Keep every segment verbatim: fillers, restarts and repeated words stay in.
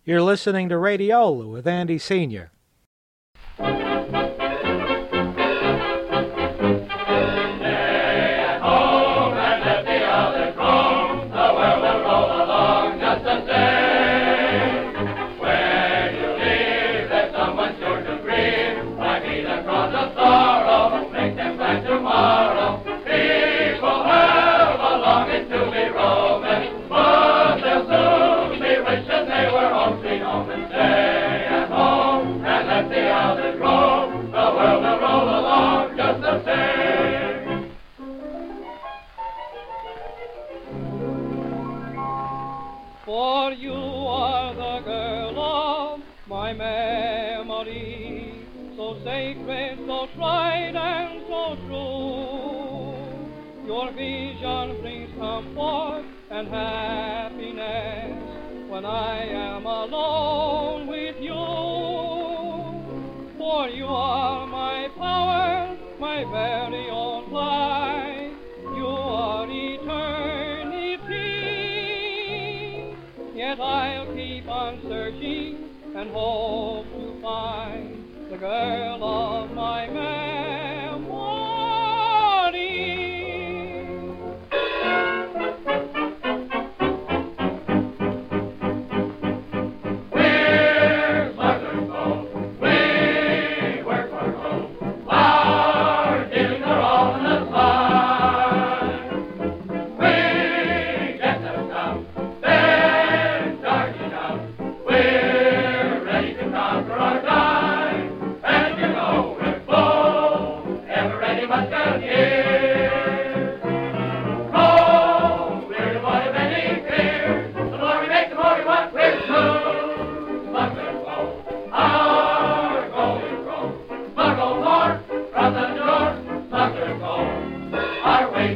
You're listening to Radiola with Andy Senior For you are the girl of my memory, so sacred, so tried, and so true. Your vision brings comfort and happiness when I am alone with you. For you are my power, my very own life. You are eternity. Yet I'll keep on searching and hope to find the girl of my memory. We're smugglers, gold. We work for gold. Our dealings are all on the side. We get the stuff, then charge it out. We're ready to conquer or die. And you know we're bold, ever ready, musketeers. Oh, we're devoid of any fear. The more we make, the more we want. We're smooth, smugglers gold. Our gold is gold. Smuggle more from the door. Smugglers gold. Our way.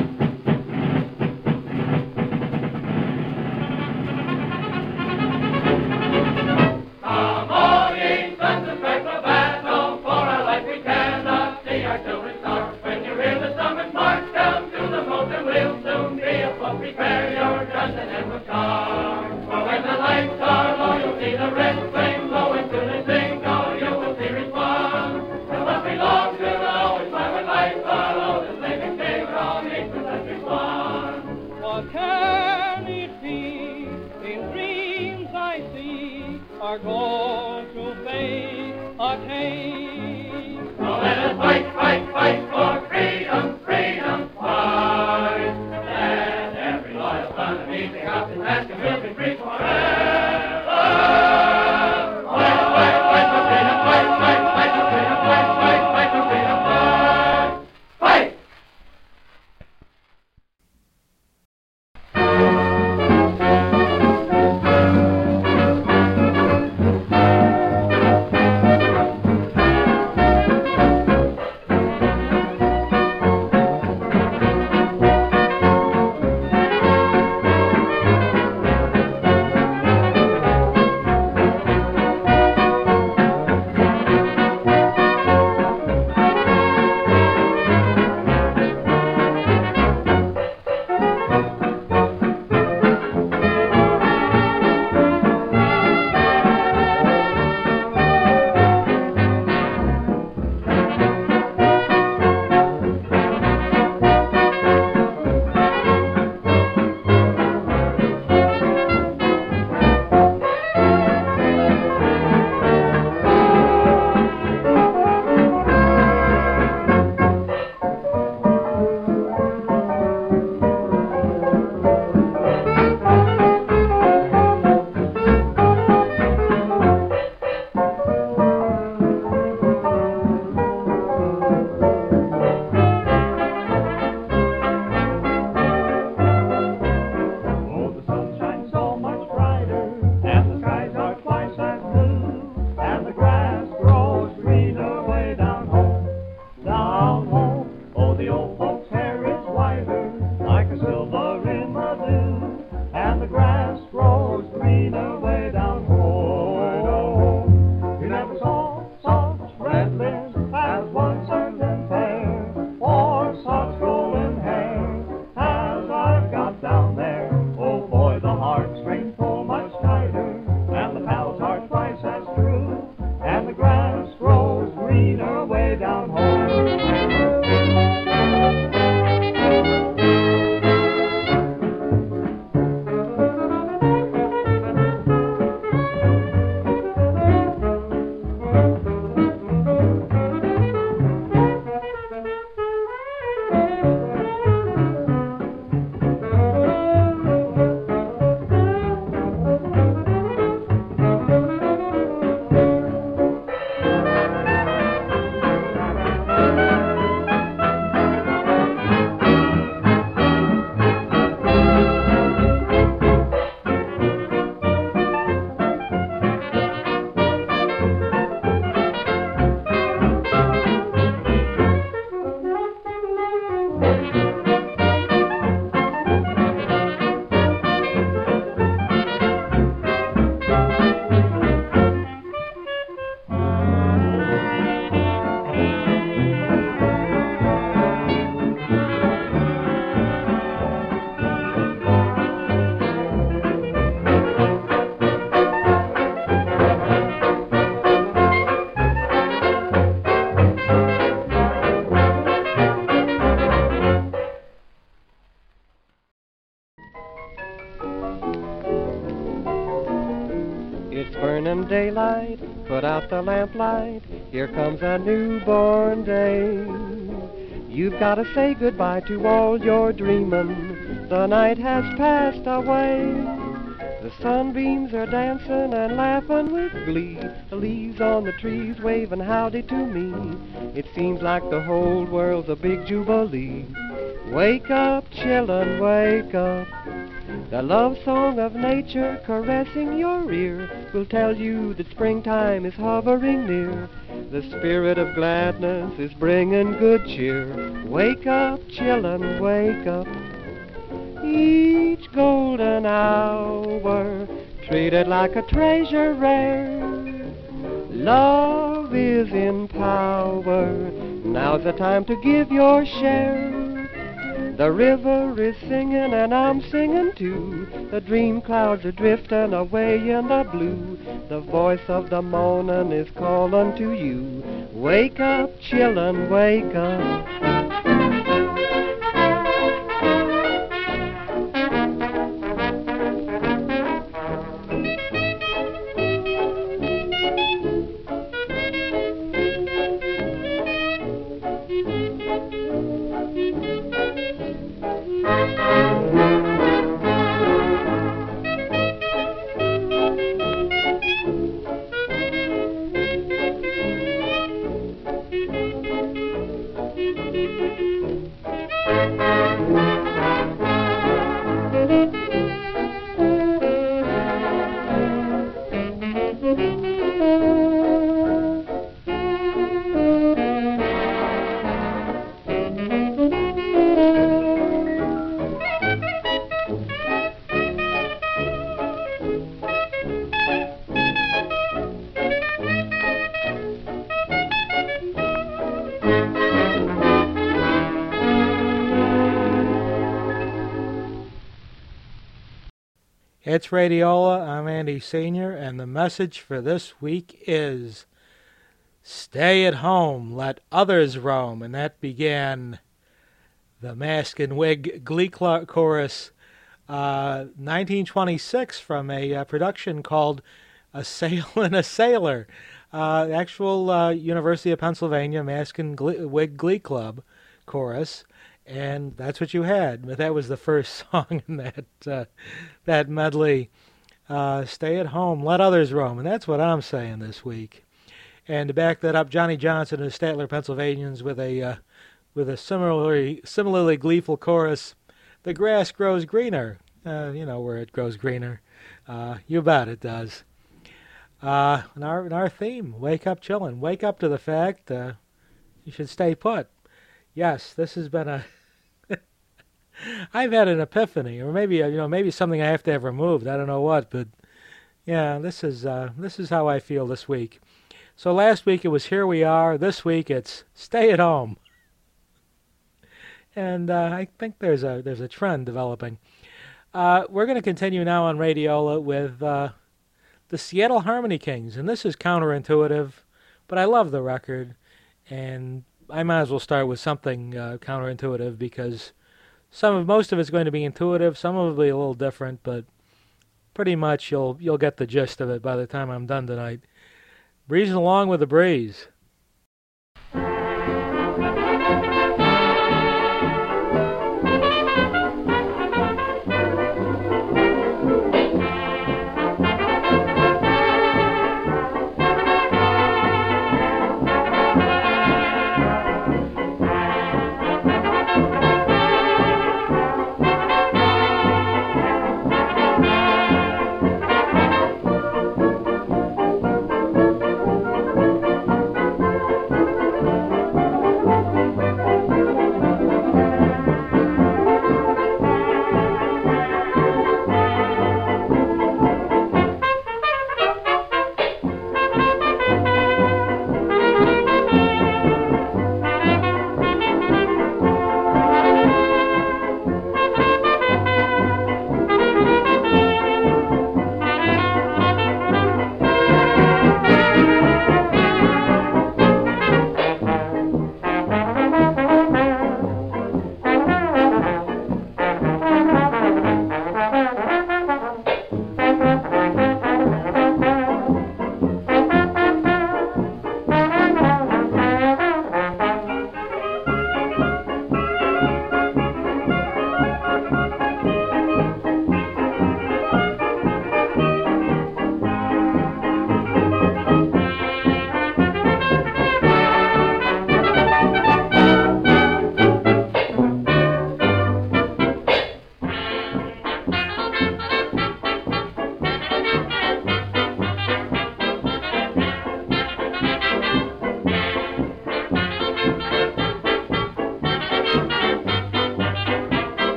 Come on, ye sons, and strike the battle. For our life we cannot see our children starve. When you hear the summons march down to the moat, and we'll soon be afloat. Prepare your guns and then we'll charge. For when the lights are low, you'll see the red flame glow. And soon as they go, you will see response. And what belongs to the lowest, why when lights are low, the slaving sailor all makes the country swan. What can it be? In dreams I see our goal to fate attain. So let us fight, fight, fight for freedom, freedom, fight. Let every loyal son of me take off his mask and we'll be free forever. Fight, fight, fight for freedom, fight, fight, fight for freedom, fight, fight, fight for freedom, fight. Fight! It's burning daylight, put out the lamplight, here comes a newborn day. You've got to say goodbye to all your dreamin', the night has passed away. The sunbeams are dancing and laughing with glee, the leaves on the trees waving howdy to me. It seems like the whole world's a big jubilee. Wake up, chillin', wake up. The love song of nature caressing your ear will tell you that springtime is hovering near. The spirit of gladness is bringing good cheer. Wake up, chillin', wake up. Each golden hour treated like a treasure rare. Love is in power. Now's the time to give your share. The river is singing and I'm singing too. The dream clouds are drifting away in the blue. The voice of the morning is calling to you. Wake up, chillin', wake up. It's Radiola, I'm Andy Senior, and the message for this week is stay at home, let others roam, and that began the Mask and Wig Glee Chorus, uh, nineteen twenty-six, from a uh, production called A Sail and a Sailor, uh, actual uh, University of Pennsylvania Mask and Glee, Wig Glee Club chorus. And that's what you had. But that was the first song in that uh, that medley. Uh, stay at home, let others roam. And that's what I'm saying this week. And to back that up, Johnny Johnson and the Statler Pennsylvanians with a uh, with a similarly similarly gleeful chorus. The grass grows greener. Uh, you know where it grows greener. Uh, you bet it does. Uh, and our and our theme: wake up, chillin'. Wake up to the fact uh, you should stay put. Yes, this has been a. I've had an epiphany, or maybe you know, maybe something I have to have removed. I don't know what, but yeah, this is uh, this is how I feel this week. So last week it was here we are. This week it's stay at home, and uh, I think there's a there's a trend developing. Uh, we're going to continue now on Radiola with uh, the Seattle Harmony Kings, and this is counterintuitive, but I love the record, and I might as well start with something uh, counterintuitive because. Some of most of it's going to be intuitive. Some of it will be a little different, but pretty much you'll you'll get the gist of it by the time I'm done tonight. Breezing along with the breeze.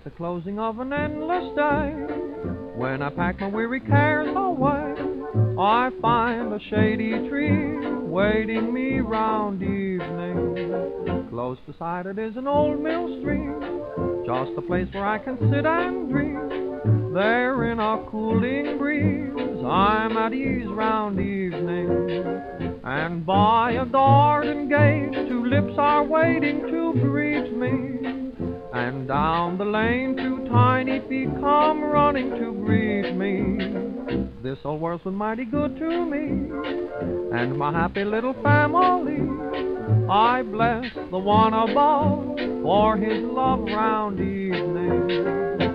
the closing of an endless day. When I pack my weary cares away, I find a shady tree waiting me round evening. Close beside it is an old mill stream, just a place where I can sit and dream. There in a cooling breeze, I'm at ease round evening. And by a garden gate, two lips are waiting to greet me. And down the lane, two tiny feet come running to greet me. This old world's been mighty good to me, and my happy little family. I bless the one above for his love round evening.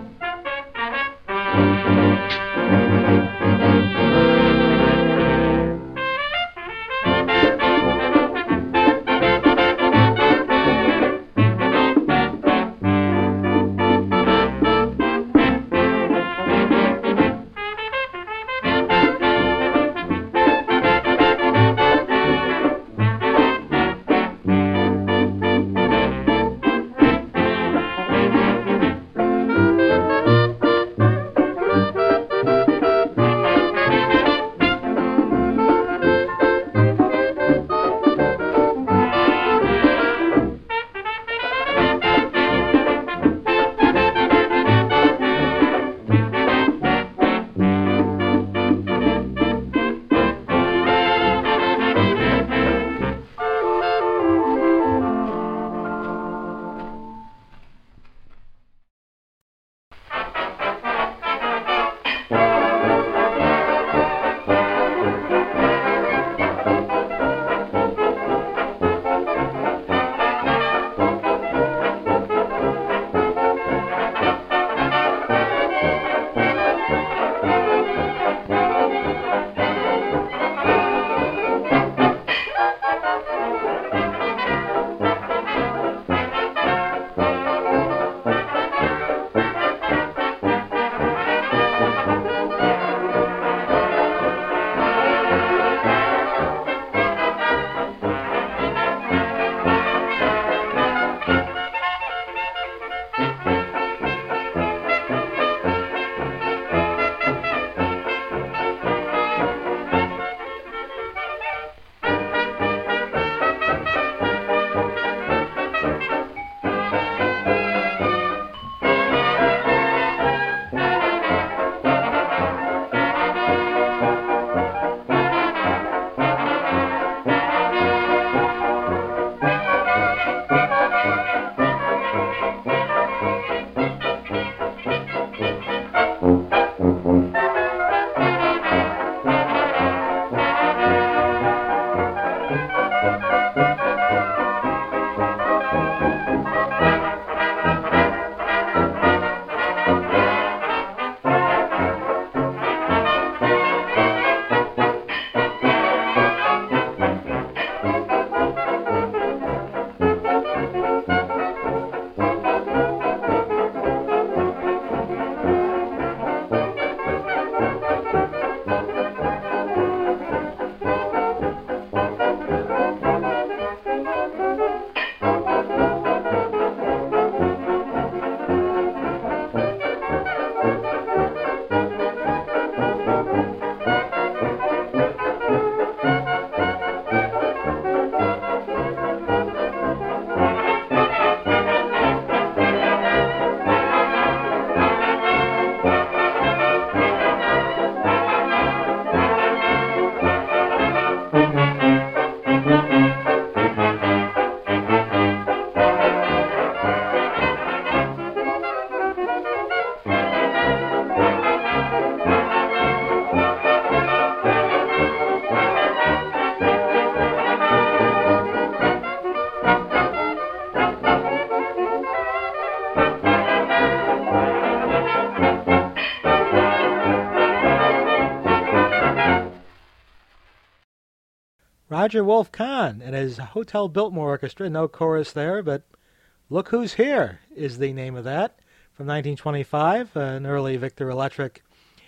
Roger Wolf Kahn and his Hotel Biltmore Orchestra. No chorus there, but Look Who's Here is the name of that, from nineteen twenty-five, an early Victor Electric.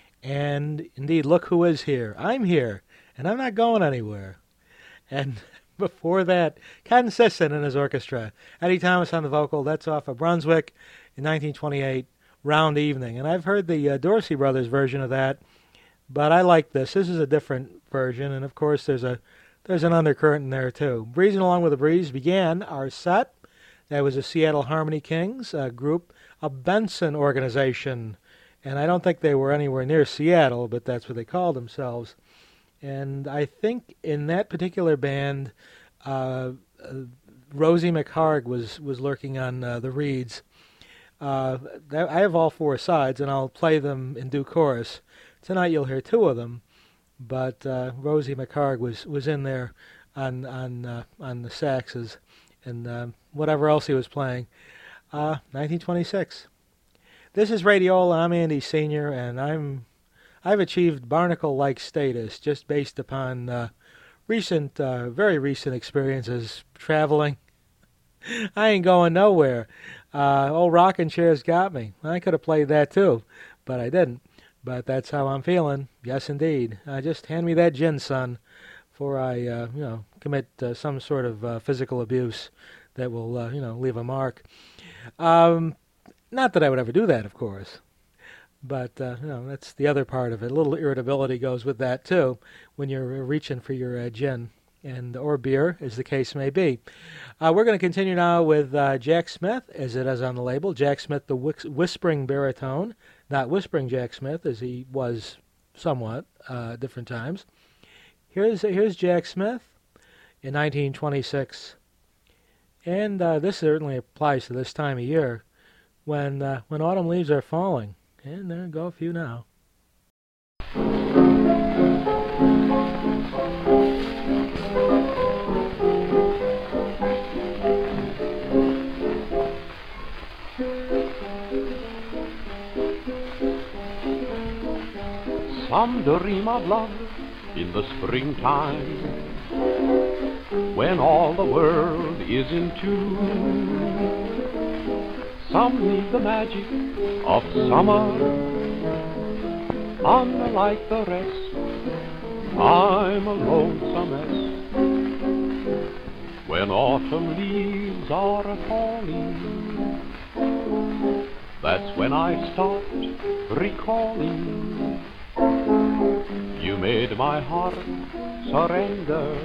And indeed, look who is here. I'm here, and I'm not going anywhere. And before that, Ken Sisson and his orchestra. Eddie Thomas on the vocal. That's off of Brunswick in nineteen twenty-eight. Round Evening. And I've heard the uh, Dorsey Brothers version of that, but I like this. This is a different version, and of course there's a there's an undercurrent in there too. Breezing Along with the Breeze began our set. That was the Seattle Harmony Kings, a group, a Benson organization, and I don't think they were anywhere near Seattle, but that's what they called themselves. And I think in that particular band, uh, uh, Rosie McHarg was, was lurking on uh, the reeds. Uh, that, I have all four sides, and I'll play them in due course. Tonight you'll hear two of them, but uh, Rosie McHarg was, was in there on on uh, on the saxes and uh, whatever else he was playing. Uh, nineteen twenty-six. This is Radiola. I'm Andy Senior, and I'm I've achieved barnacle-like status just based upon uh, recent, uh, very recent experiences traveling. I ain't going nowhere. Uh, old rocking chair's got me. I could have played that too, but I didn't. But that's how I'm feeling. Yes, indeed. Uh, just hand me that gin, son, before I, uh, you know, commit uh, some sort of uh, physical abuse that will, uh, you know, leave a mark. Um, not that I would ever do that, of course. But, uh, you know, that's the other part of it. A little irritability goes with that, too, when you're reaching for your uh, gin and or beer, as the case may be. Uh, we're going to continue now with uh, Jack Smith, as it is on the label. Jack Smith, the whis- whispering baritone. Not whispering Jack Smith, as he was somewhat uh, different times. Here's, here's Jack Smith in nineteen twenty-six. And uh, this certainly applies to this time of year, when, uh, when autumn leaves are falling. And there go a few now. Some dream of love in the springtime, when all the world is in tune. Some need the magic of summer, unlike the rest. I'm a lonesome mess when autumn leaves are falling. That's when I stopped recalling. You made my heart surrender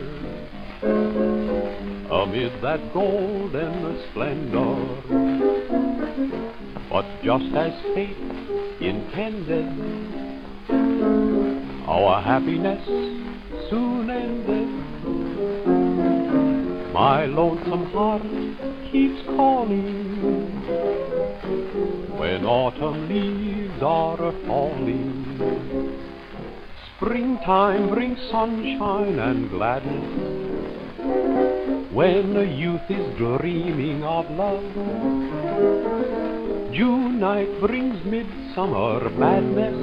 amid that golden splendor. But just as fate intended, our happiness soon ended. My lonesome heart keeps calling when autumn leaves are falling. Springtime brings sunshine and gladness when a youth is dreaming of love. June night brings midsummer madness.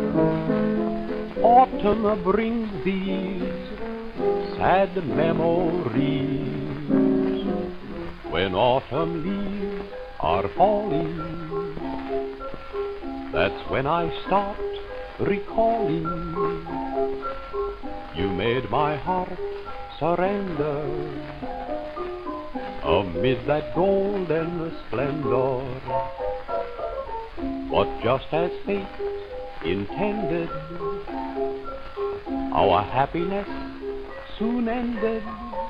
Autumn brings these sad memories. When autumn leaves are falling, that's when I stopped recalling. You made my heart surrender amid that golden splendor. But just as fate intended, our happiness soon ended.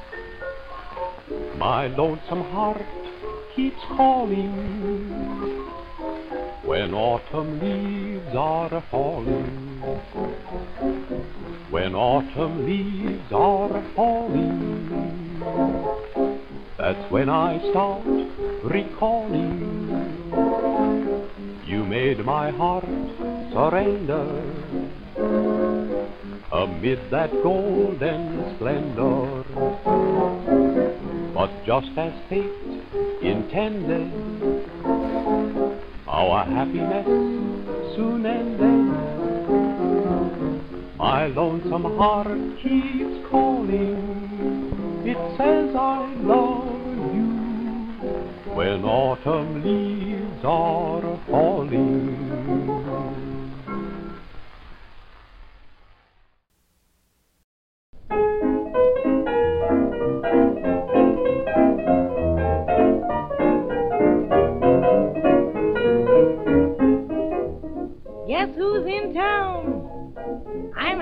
My lonesome heart keeps calling when autumn leaves are falling. When autumn leaves are falling, that's when I start recalling. You made my heart surrender amid that golden splendor. But just as fate intended, our happiness soon ended. My lonesome heart keeps calling. It says I love you when autumn leaves are falling.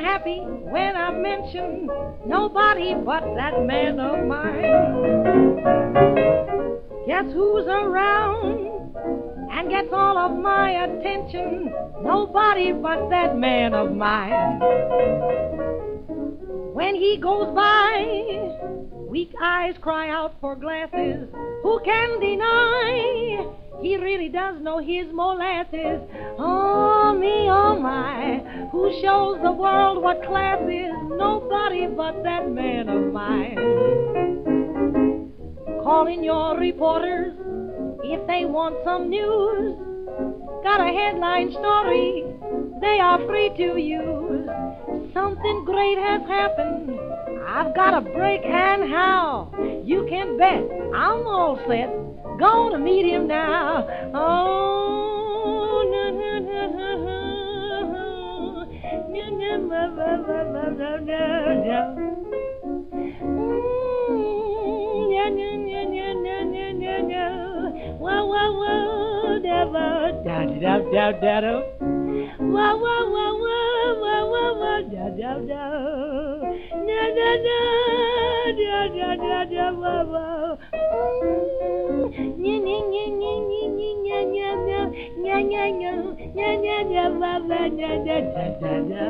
happy when I mention nobody but that man of mine. Guess who's around and gets all of my attention? Nobody but that man of mine. When he goes by, weak eyes cry out for glasses. Who can deny he really does know his molasses? Oh, me, oh, my. Who shows the world what class is? Nobody but that man of mine. Call in your reporters if they want some news. Got a headline story they are free to use. Something great has happened. I've got a break, and how? You can bet I'm all set. Gonna meet him now. Oh, na na na na na na na na na na. Whoa, whoa, whoa, da da da da da da. Whoa, whoa, whoa, whoa, whoa, whoa, whoa, da da da. Na na na, da da da da, whoa, whoa. Nya nya nya nya nya nya nya nya nya nya nya nya nya whoa, whoa, da da da da da.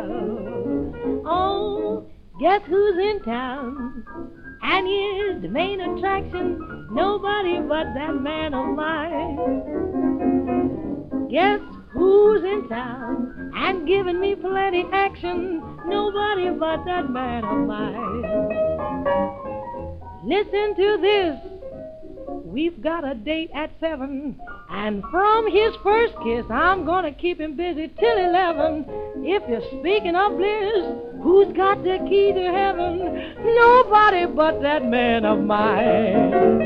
Oh, guess who's in town? And is the main attraction? Nobody but that man of mine. Guess who's in town and giving me plenty action? Nobody but that man of mine. Listen to this. We've got a date at seven, and from his first kiss, I'm gonna keep him busy till eleven. If you're speaking of bliss, who's got the key to heaven? Nobody but that man of mine.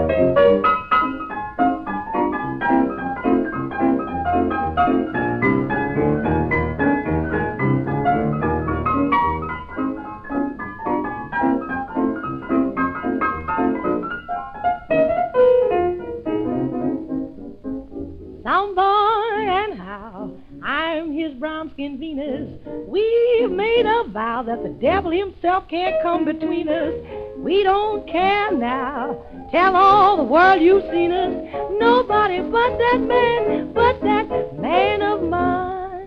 Some boy and how I'm his brown-skinned Venus. We've made a vow that the devil himself can't come between us. We don't care now. Tell all the world you've seen us. Nobody but that man, but that man of mine.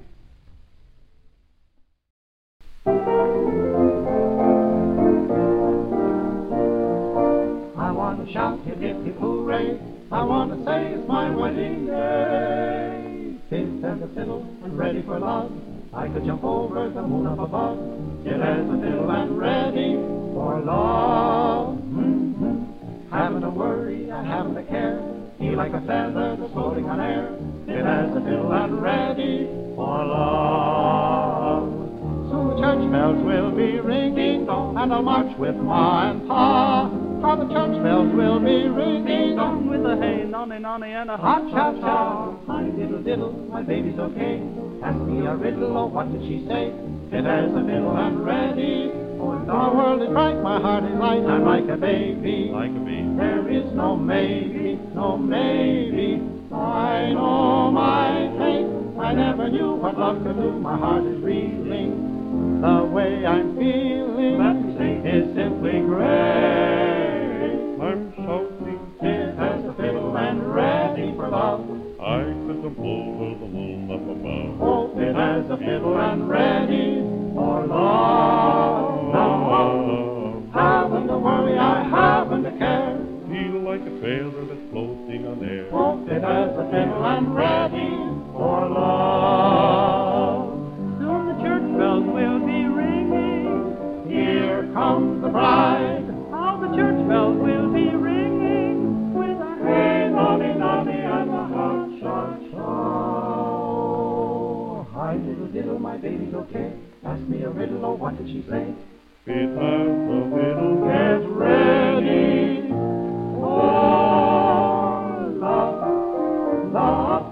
I want to shout hip hip hip hooray. I want to say it's my wedding day. Fit as a fiddle and ready for love. I could jump over the moon up above. Fit as a fiddle and ready for love. Mm-hmm. Haven't a worry, I haven't a care. Feel like a feather that's floating on air. Fit as a fiddle and ready for love. Soon the church bells will be ringing, and I'll march with Ma and Pa. How the church bells will be ringing on with a hey, nonny, nonny, and a hot chop chop. Hi, diddle, diddle, my baby's okay. Ask me a riddle, oh, what did she say? Fit as a fiddle and ready. Oh, the world is bright, my heart is light. I'm like a baby, like a baby. There is no maybe, no maybe. I know my fate. I never knew what love could do. My heart is reeling. The way I'm feeling is simply great. I'm shouting, Fit as a fiddle and ready for love. I could jump over the moon up above. Oh, fit as a fiddle and ready for love. Now, haven't a worry, I haven't a care. Feel like a feather that's floating on air. Oh, fit as a fiddle and ready for love. Soon the church bells will be ringing. Here comes the bride. How the church bells will be ringing with a Hey, nonny, nonny, and a hot shot show. Hi, diddle, diddle, my baby's okay. Ask me a riddle, oh, what did she say? Fit as a fiddle. Get ready for love, love.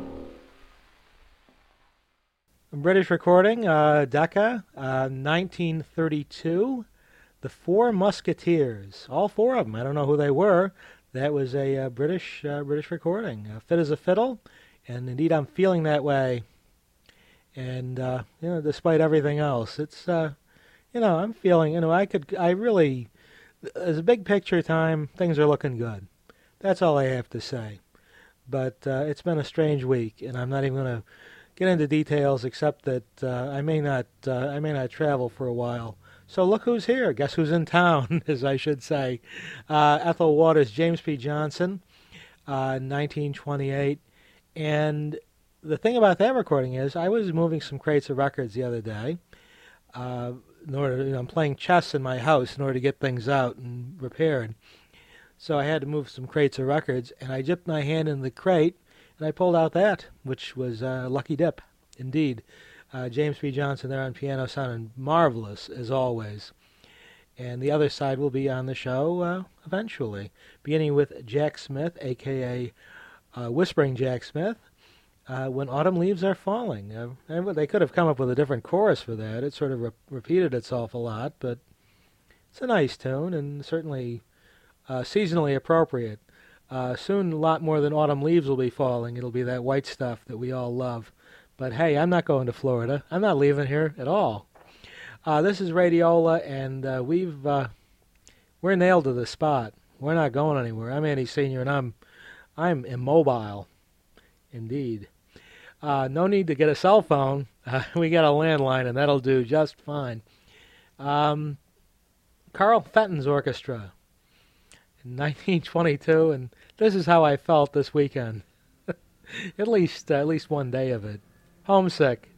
A British recording, uh, Decca, uh, nineteen thirty-two. The Four Musketeers, all four of them. I don't know who they were. That was a uh, British uh, British recording. Uh, Fit as a Fiddle, and indeed I'm feeling that way. And, uh, you know, despite everything else, it's, uh, you know, I'm feeling, you know, I could, I really, as a big picture time, things are looking good. That's all I have to say. But uh, it's been a strange week, and I'm not even going to get into details except that uh, I may not, uh, I may not travel for a while. So look who's here. Guess who's in town, as I should say. Uh, Ethel Waters, James P. Johnson, uh, nineteen twenty-eight. And the thing about that recording is I was moving some crates of records the other day. Uh, in order, you know, I'm playing chess in my house in order to get things out and repaired. So I had to move some crates of records, and I dipped my hand in the crate, and I pulled out that, which was a uh, lucky dip, indeed. Uh, James P. Johnson there on piano sounding marvelous, as always. And the other side will be on the show uh, eventually, beginning with Jack Smith, a k a. Uh, Whispering Jack Smith, uh, When Autumn Leaves Are Falling. Uh, and they could have come up with a different chorus for that. It sort of re- repeated itself a lot, but it's a nice tune and certainly uh, seasonally appropriate. Uh, soon, a lot more than autumn leaves will be falling. It'll be that white stuff that we all love. But hey, I'm not going to Florida. I'm not leaving here at all. Uh, this is Radiola, and uh, we've uh, we're nailed to the spot. We're not going anywhere. I'm Andy Senior, and I'm I'm immobile, indeed. Uh, no need to get a cell phone. Uh, we got a landline, and that'll do just fine. Um, Carl Fenton's Orchestra in nineteen twenty-two, and this is how I felt this weekend. at least, uh, at least one day of it. Homesick.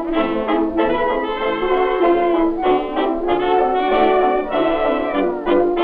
Thank you.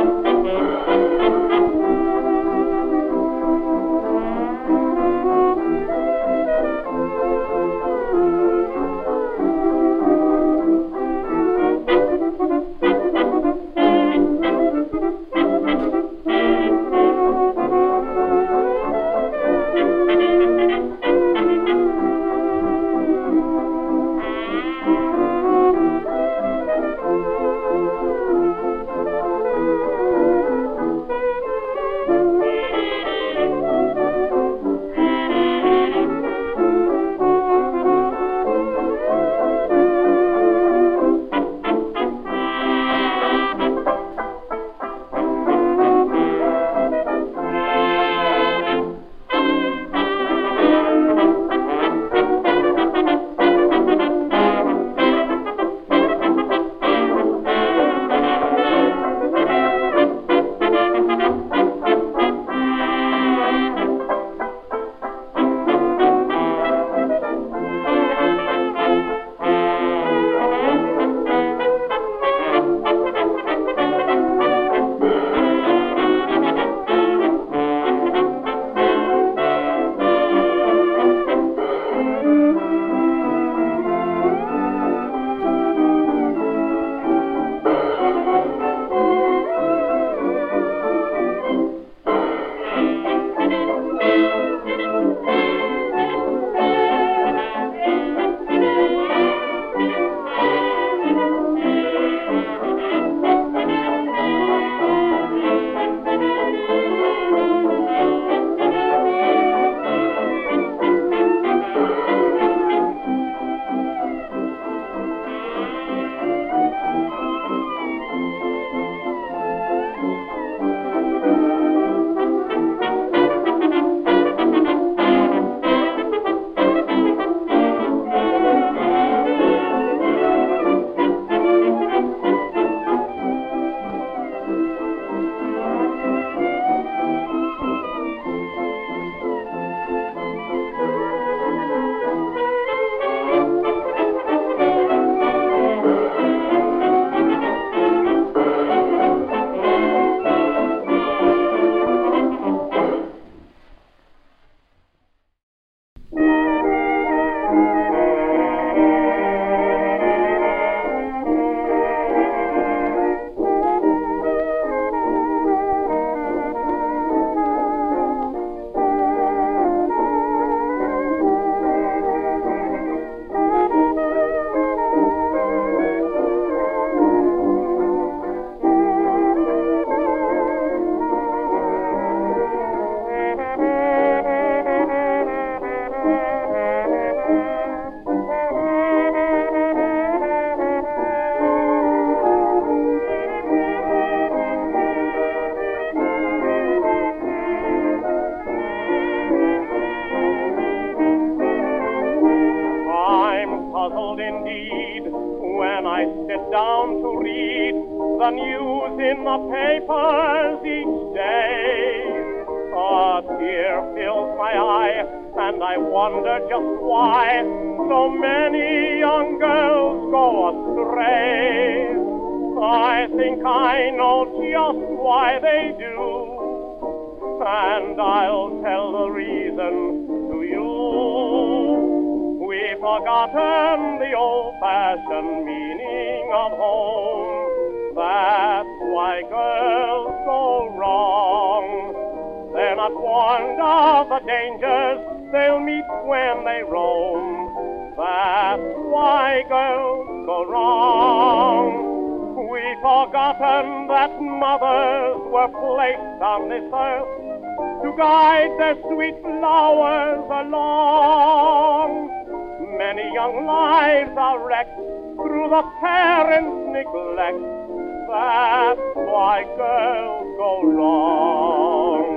I sit down to read the news in the papers each day, a tear fills my eye, and I wonder just why so many young girls go astray. I think I know just why they do, and I'll tell the reason to you. We've forgotten the old-fashioned meaning of home. That's why girls go wrong. They're not warned of the dangers they'll meet when they roam. That's why girls go wrong. We've forgotten that mothers were placed on this earth to guide their sweet flowers along. Many young lives are wrecked through the parents' neglect. That's why girls go wrong.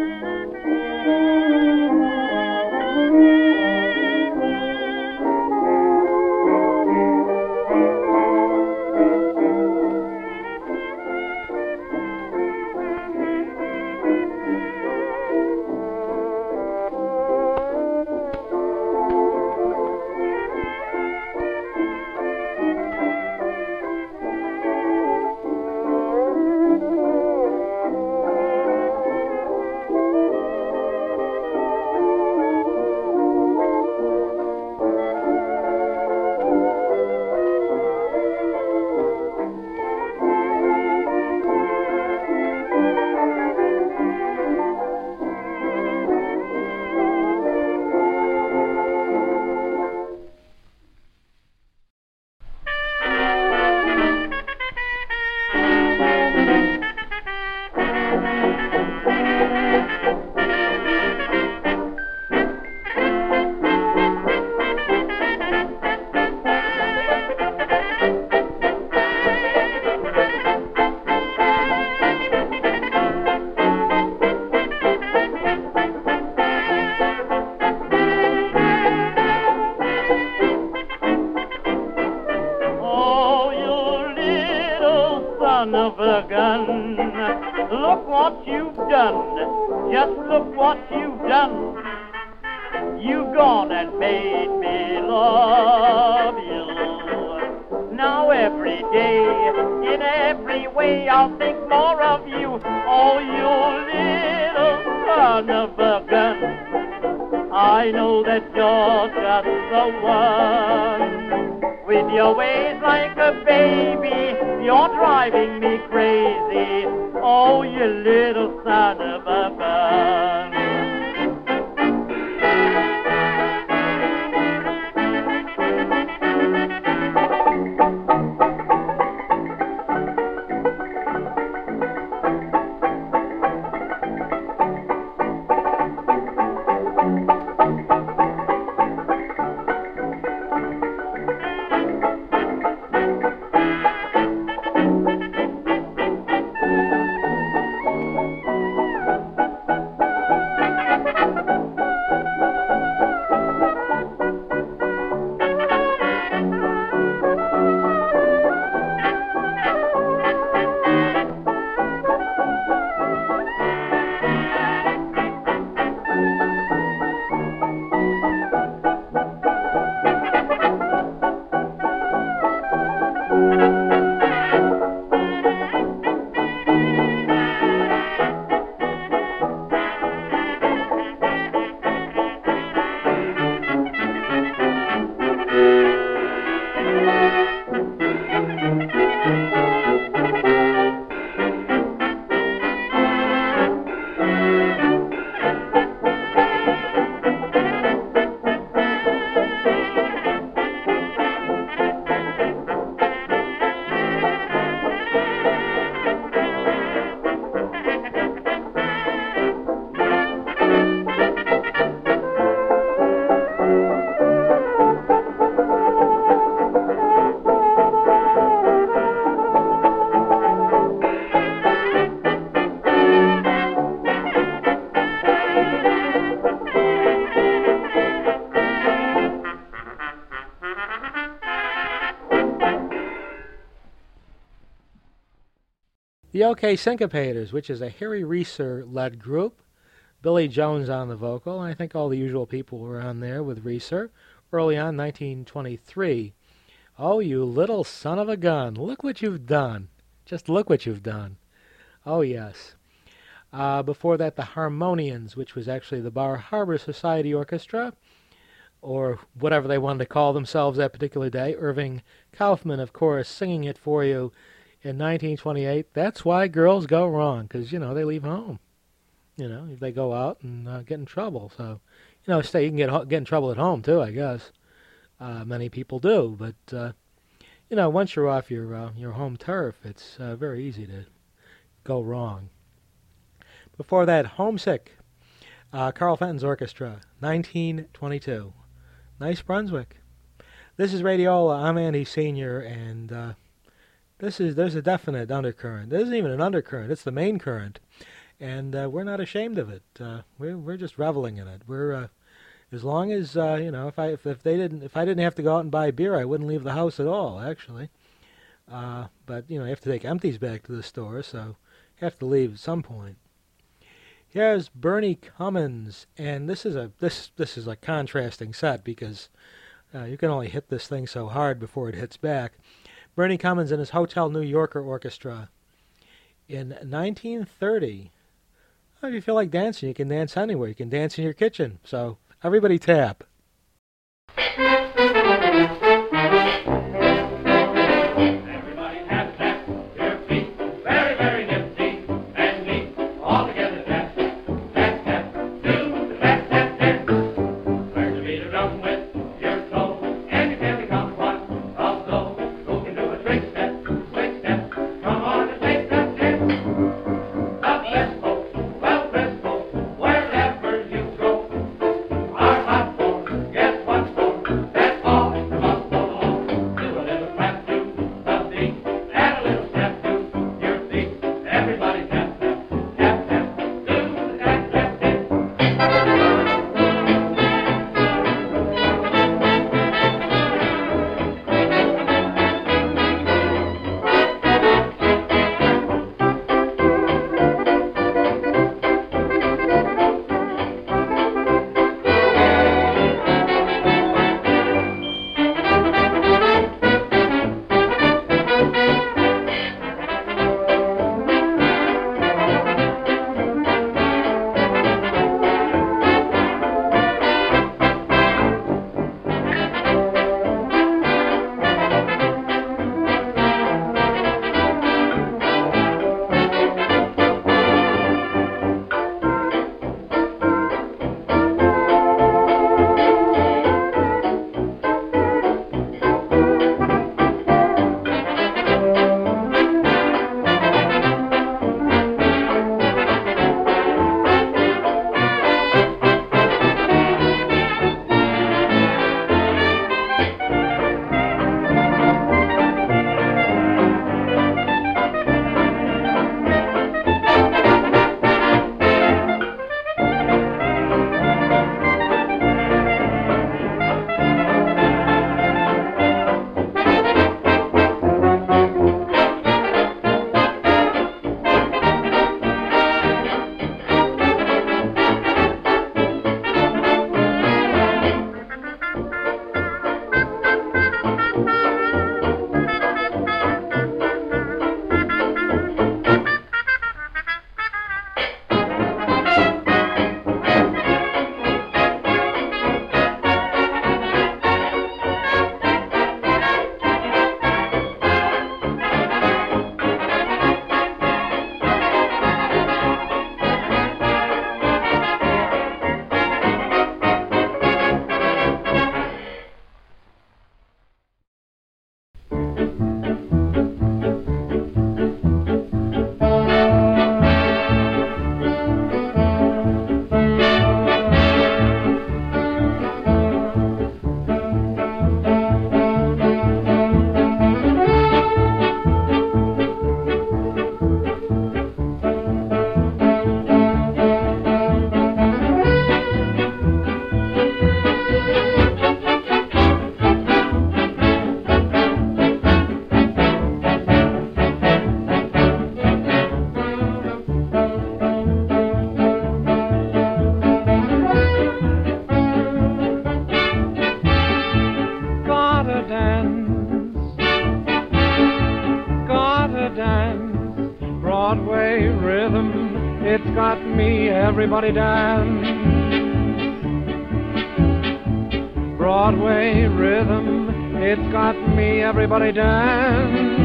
son of a gun. Look what you've done, just look what you've done. You've gone and made me love you. Now every day, in every way, I'll think more of you. Oh, you little son of a gun. I know that you're just the one. With your ways like a baby, you're driving me crazy. Oh, you little son of a gun. The OK Syncopators, which is a Harry Reeser-led group. Billy Jones on the vocal. I think all the usual people were on there with Reeser. Early on, nineteen twenty-three. Oh, you little son of a gun. Look what you've done. Just look what you've done. Oh, yes. Uh, before that, the Harmonians, which was actually the Bar Harbor Society Orchestra, or whatever they wanted to call themselves that particular day. Irving Kaufman, of course, singing it for you in nineteen twenty-eight. That's why girls go wrong, because, you know, they leave home. You know, they go out and uh, get in trouble. So, you know, stay, you can get, get in trouble at home, too, I guess. Uh, many people do, but, uh, you know, once you're off your, uh, your home turf, it's uh, very easy to go wrong. Before that, Homesick, uh, Carl Fenton's Orchestra, nineteen twenty-two. Nice Brunswick. This is Radiola. I'm Andy Senior, and uh, this is there's a definite undercurrent. There isn't even an undercurrent. It's the main current, and uh, we're not ashamed of it. Uh, we're we're just reveling in it. We're uh, as long as uh, you know, if I if, if they didn't if I didn't have to go out and buy beer, I wouldn't leave the house at all. Actually, uh, but you know, you have to take empties back to the store, so you have to leave at some point. Here's Bernie Cummins, and this is a this this is a contrasting set because uh, you can only hit this thing so hard before it hits back. Bernie Cummins and his Hotel New Yorker Orchestra in nineteen thirty. Well, if you feel like dancing, you can dance anywhere. You can dance in your kitchen. So everybody tap. Well, Broadway rhythm, it's got me, everybody dance. Broadway rhythm, it's got me, everybody dance.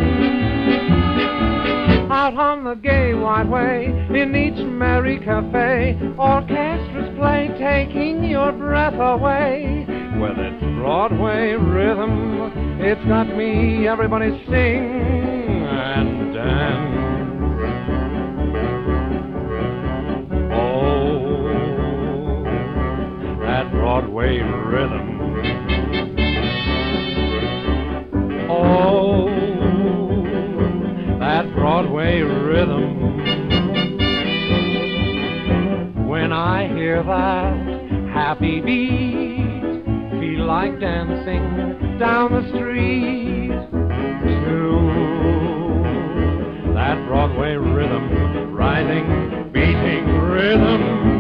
Out on the gay white way, in each merry cafe, orchestras play, taking your breath away. Well, it's Broadway rhythm, it's got me, everybody sing and dance. Oh, that Broadway rhythm. Oh, that Broadway rhythm. When I hear that happy beat, feel like dancing down the street to that Broadway rhythm, rising, beating rhythm.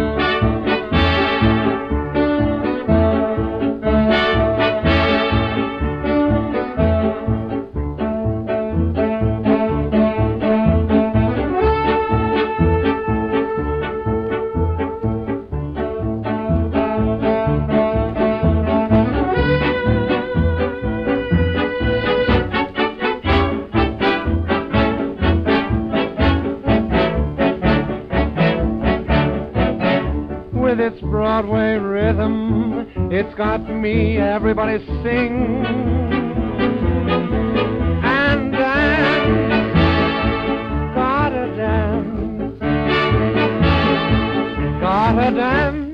It's Broadway rhythm, it's got me, everybody sing and dance, gotta dance, gotta dance.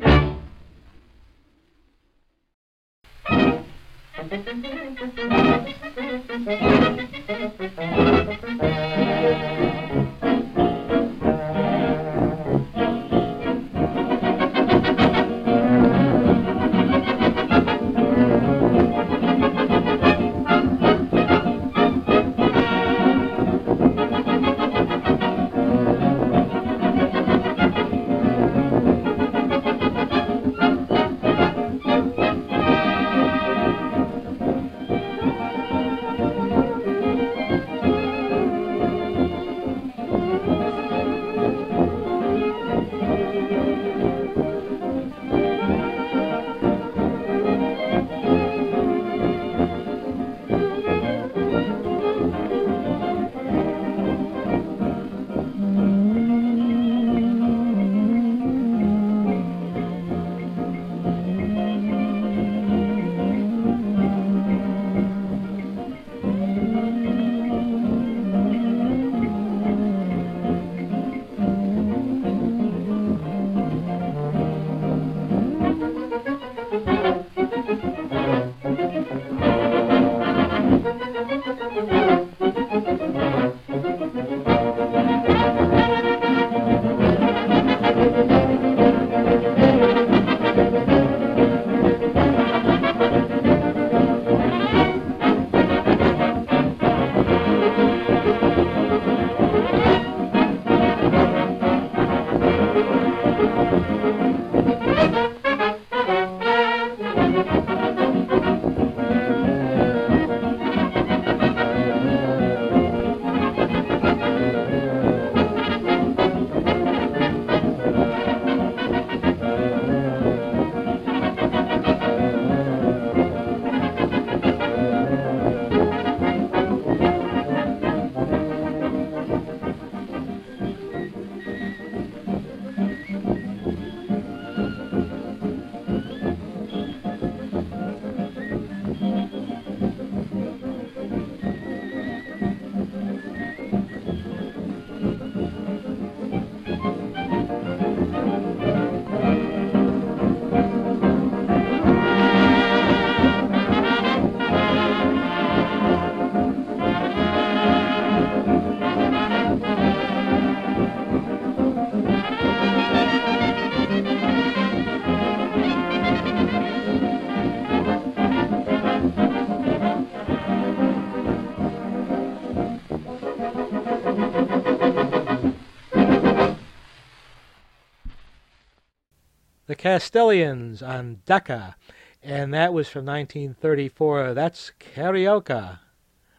The Castellians on Decca, and that was from nineteen thirty-four. That's Carioca.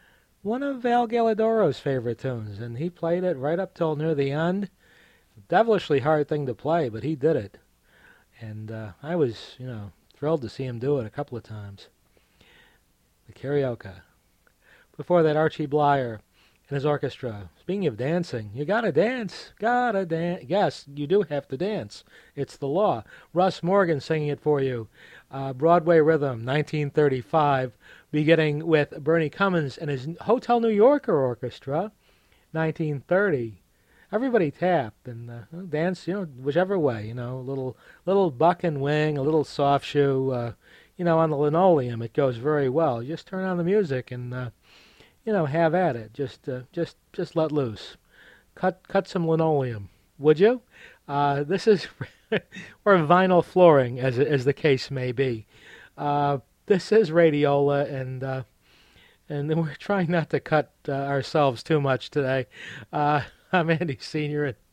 one of Al Galidoro's favorite tunes, and he played it right up till near the end. Devilishly hard thing to play, but he did it. And uh, I was, you know, thrilled to see him do it a couple of times. The karaoke. Before that, Archie Blyer and his orchestra. Speaking of dancing, you gotta dance. Gotta dance. Yes, you do have to dance. It's the law. Russ Morgan singing it for you. Uh, Broadway Rhythm, nineteen thirty-five, beginning with Bernie Cummins and his Hotel New Yorker Orchestra, nineteen thirty. Everybody tapped and uh, dance, you know, whichever way, you know, a little, little buck and wing, a little soft shoe, uh, you know, on the linoleum. It goes very well. You just turn on the music and, uh, you know, have at it. Just, uh, just, just let loose. Cut, cut some linoleum, would you? Uh, this is, or vinyl flooring, as as the case may be. Uh, this is Radiola, and uh, and we're trying not to cut uh, ourselves too much today. Uh, I'm Andy Senior, and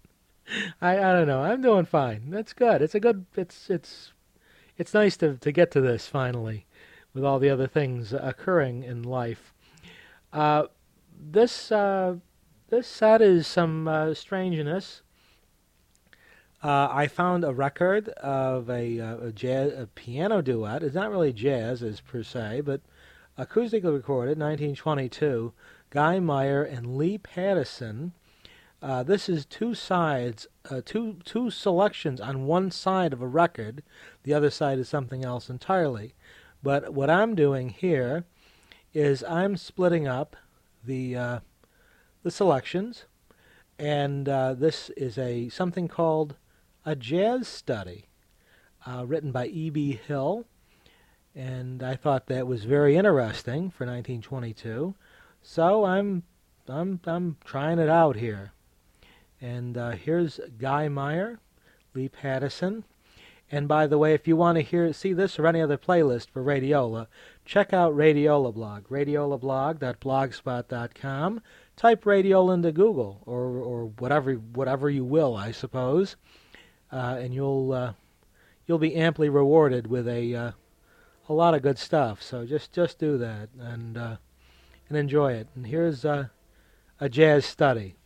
I I don't know. I'm doing fine. That's good. It's a good. It's it's it's nice to to get to this finally, with all the other things occurring in life. Uh, this uh, this set is some uh, strangeness. Uh, I found a record of a, uh, a jazz a piano duet. It's not really jazz as per se, but acoustically recorded, nineteen twenty-two. Guy Meyer and Lee Pattison. Uh, this is two sides, uh, two two selections on one side of a record. The other side is something else entirely. But what I'm doing here is I'm splitting up the uh, the selections, and uh, this is a something called a jazz study, uh, written by E B. Hill, and I thought that was very interesting for nineteen twenty-two. So I'm I'm I'm trying it out here. And uh, here's Guy Meyer, Lee Pattison. And by the way, if you want to hear see this or any other playlist for Radiola, check out Radiola blog, radiola blog dot blogspot dot com. Type Radiola into Google or or whatever whatever you will, I suppose, uh, and you'll uh, you'll be amply rewarded with a uh, a lot of good stuff. So just just do that and uh, and enjoy it. And here's uh, a jazz study.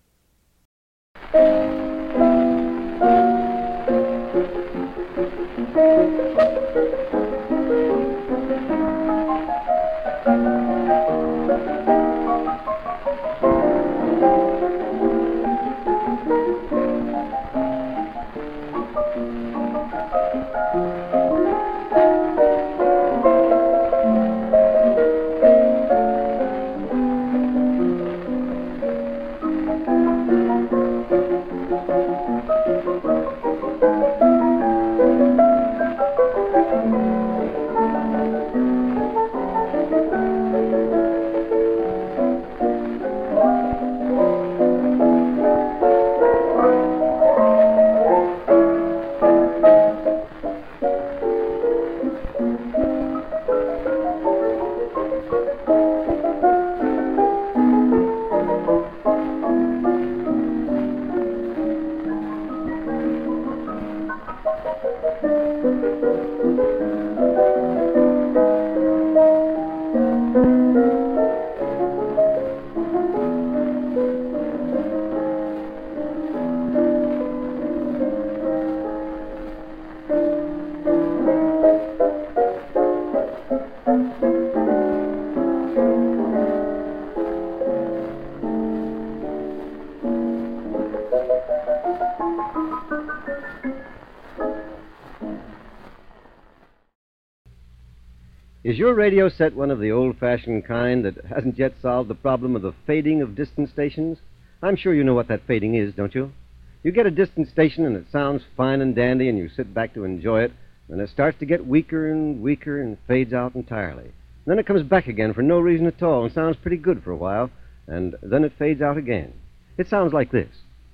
Is your radio set one of the old-fashioned kind that hasn't yet solved the problem of the fading of distant stations? I'm sure you know what that fading is, don't you? You get a distant station and it sounds fine and dandy and you sit back to enjoy it, and it starts to get weaker and weaker and fades out entirely. And then it comes back again for no reason at all and sounds pretty good for a while, and then it fades out again. It sounds like this.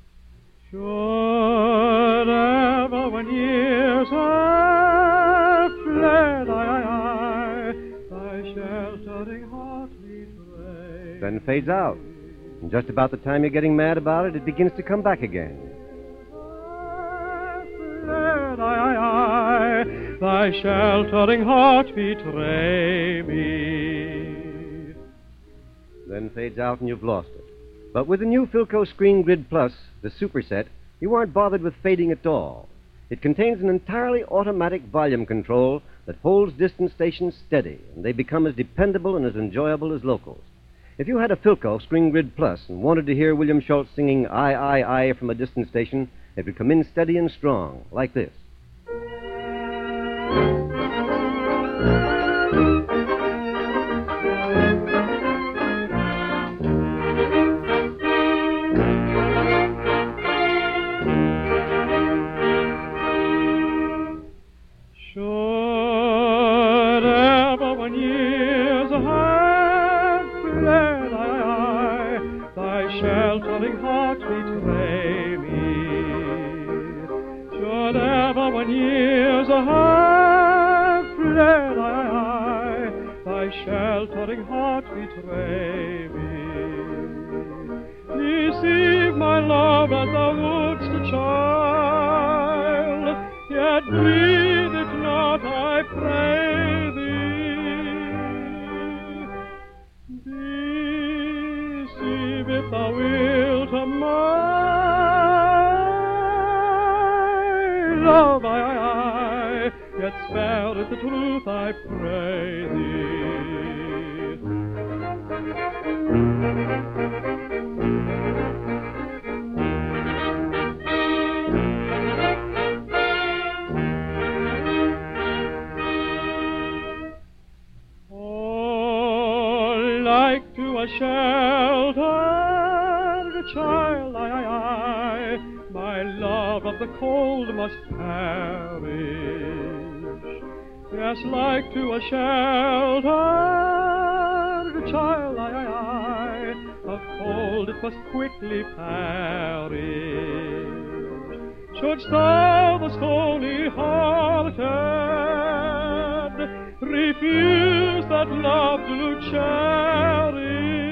Should ever when years have fled, I, I, I, thy sheltering heart betray. Then it fades out. And just about the time you're getting mad about it, it begins to come back again. Fled, I, I, I, thy sheltering heart betray me. then fades out and you've lost it. But with the new Philco Screen Grid Plus, the superset, you aren't bothered with fading at all. It contains an entirely automatic volume control that holds distant stations steady, and they become as dependable and as enjoyable as locals. If you had a Philco Screen Grid Plus and wanted to hear William Schultz singing I, I, I from a distant station, it would come in steady and strong, like this. Should ever when years have fled, I, thy sheltering heart betray me. Should ever when years have fled, I, thy sheltering heart betray me. Deceive my love as thou wouldst a child, yet breathe it not, I pray thee. Deceive if thou wilt of my love, I, I, I, yet spare it the truth, I pray thee. Like to a sheltered child, I, I, I, my love of the cold must perish. Yes, like to a sheltered child, I, I, I, of cold it must quickly perish. Shouldst thou the stony hearted refuse that love to cherish,